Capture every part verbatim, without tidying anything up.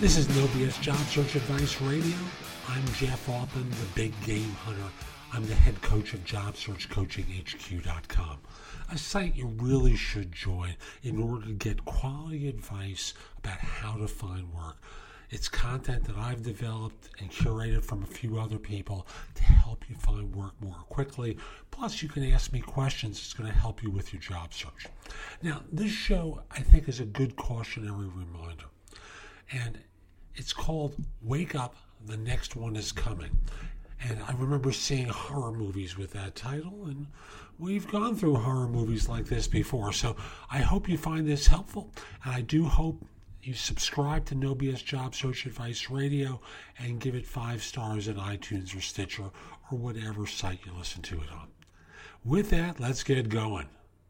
This is No B S Job Search Advice Radio. I'm Jeff Altman, the Big Game Hunter. I'm the head coach of Job Search Coaching H Q dot com, a site you really should join in order to get quality advice about how to find work. It's content that I've developed and curated from a few other people to help you find work more quickly. Plus, you can ask me questions. It's going to help you with your job search. Now, this show, I think, is a good cautionary reminder. And it's called Wake Up, the Next One is Coming. And I remember seeing horror movies with that title, and we've gone through horror movies like this before. So I hope you find this helpful, and I do hope you subscribe to No B S Job Search Advice Radio and give it five stars in iTunes or Stitcher or whatever site you listen to it on. With that, let's get going.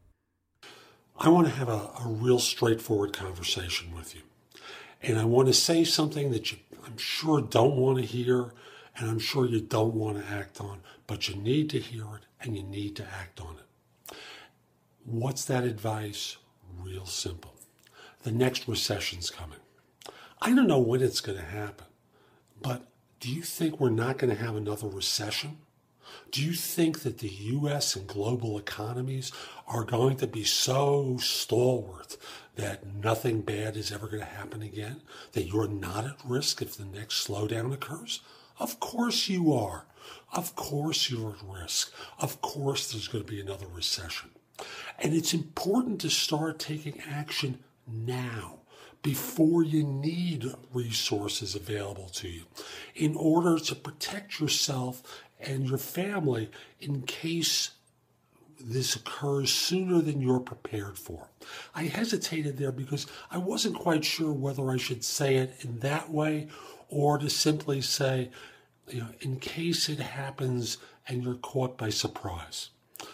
I want to have a, a real straightforward conversation with you. And I want to say something that you, I'm sure, don't want to hear, and I'm sure you don't want to act on, but you need to hear it and you need to act on it. What's that advice? Real simple. The next recession's coming. I don't know when it's going to happen, but do you think we're not going to have another recession? Do you think that the U S and global economies are going to be so stalwart that nothing bad is ever going to happen again? That you're not at risk if the next slowdown occurs? Of course you are. Of course you're at risk. Of course there's going to be another recession. And it's important to start taking action now, before you need resources available to you, in order to protect yourself and your family in case this occurs sooner than you're prepared for. I hesitated there because I wasn't quite sure whether I should say it in that way or to simply say, you know, in case it happens and you're caught by surprise.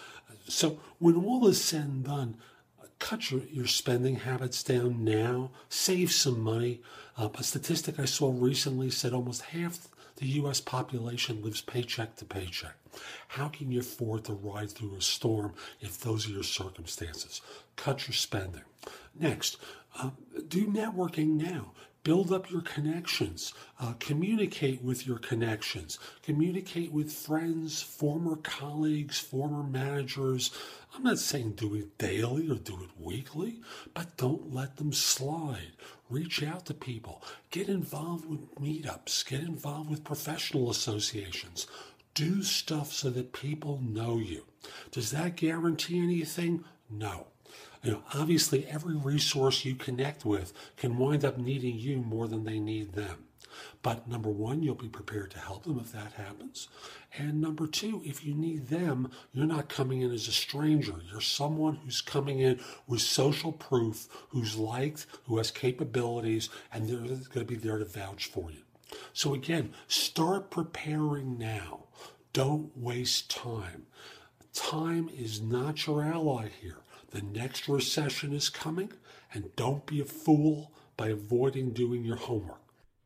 So when all is said and done, cut your, your spending habits down now. Save some money. Uh, a statistic I saw recently said almost half the U S population lives paycheck to paycheck. How can you afford to ride through a storm if those are your circumstances? Cut your spending. Next, uh, do networking now. Build up your connections. Uh, communicate with your connections. Communicate with friends, former colleagues, former managers. I'm not saying do it daily or do it weekly, but don't let them slide. Reach out to people. Get involved with meetups. Get involved with professional associations. Do stuff so that people know you. Does that guarantee anything? No. You know, obviously, every resource you connect with can wind up needing you more than they need them. But number one, you'll be prepared to help them if that happens. And number two, if you need them, you're not coming in as a stranger. You're someone who's coming in with social proof, who's liked, who has capabilities, and they're going to be there to vouch for you. So again, start preparing now. Don't waste time. Time is not your ally here. The next recession is coming, and don't be a fool by avoiding doing your homework.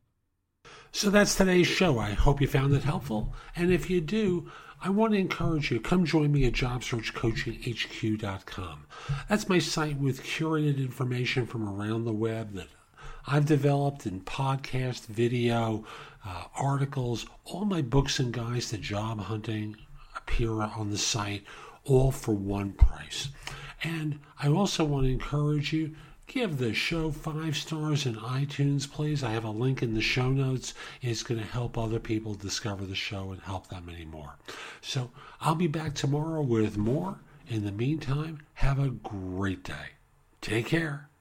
So that's today's show. I hope you found it helpful. And if you do, I want to encourage you, come join me at Job Search Coaching H Q dot com. That's my site with curated information from around the web that I've developed in podcast, video, uh, articles. All my books and guides to job hunting appear on the site, all for one price. And I also want to encourage you, give the show five stars in iTunes, please. I have a link in the show notes. It's going to help other people discover the show and help them anymore. So I'll be back tomorrow with more. In the meantime, have a great day. Take care.